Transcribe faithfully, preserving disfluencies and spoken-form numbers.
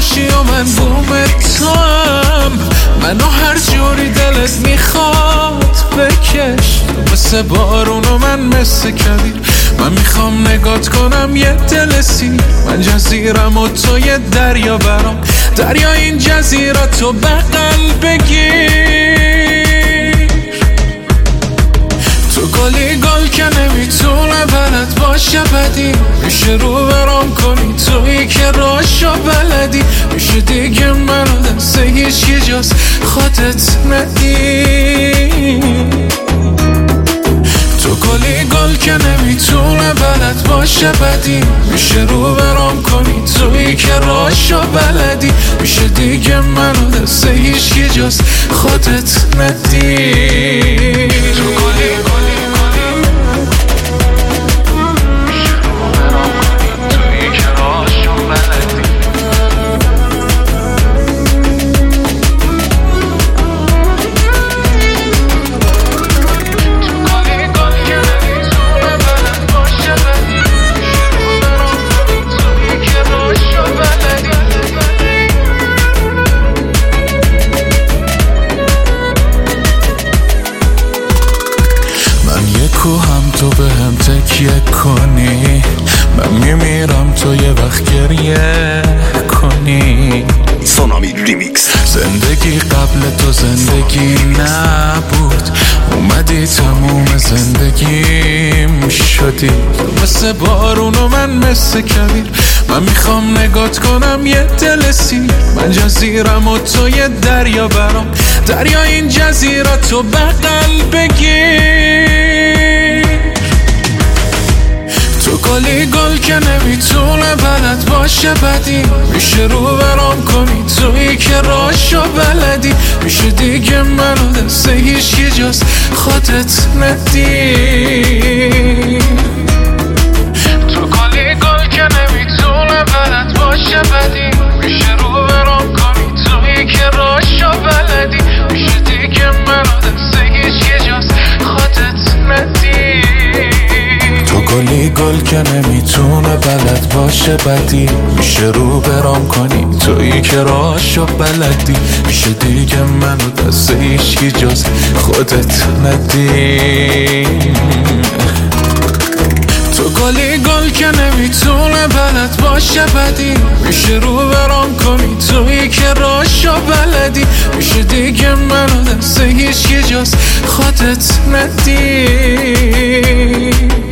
باشی و من بومتم، منو هر جوری دلت میخواد بکش. تو مثل بارون و من مثل کویر، من میخوام نگات کنم یه دل سیر. من جزیرم و تو یه دریا برام، دریا این جزیره تو بغل بگیر. تو گلی گل که نمیتونه بلد باشه بدی، میشه رو برام کنی تویی که راشو بلدی. میشه دیگه منو دست هیچکی جز خودت ندی. تو گلی گل که نمیتونه بلد باشه بدی، میشه رو برام کنی تویی که راشو بلدی. میشه دیگه منو دست هیچکی جز خودت ندی. تو گلی گلی کوهم تو به هم تکیه کنی، من میمیرم تو یه وقت گریه کنی. سونامی ریمیکس. زندگی قبل تو زندگی نبود، اومدی تموم زندگیم شدی. تو مثل بارون و من مثل کویر، من میخوام نگات کنم یه دل سیر. من جزیرم و تو یه دریا برام، دریا این جزیره تو بغل بگیر. تو گلی گل که نمیتونه بلد باشه بدی، میشه رو برام کنی تویی که راشو بلدی. میشه دیگه منو دست هیچکی جز خودت ندی. تو گلی گل که نمیتونه بلد باشه بدی، میشه رو برام کنی تویی که راشو بلدی. میشه دیگه منو دست هیچکی جز خودت ندی. تو گلی گل که نمیتونه بلد باشه بدی، میشه رو برام کنی تویی که راشو بلدی. میشه دیگه منو دست هیچکی جز خودت ندی. تو گلی گل که نمیتونه بلد باشه بدی، میشه رو برام کنی تویی که راشو بلدی. میشه دیگه منو دست هیچکی جز خودت ندی.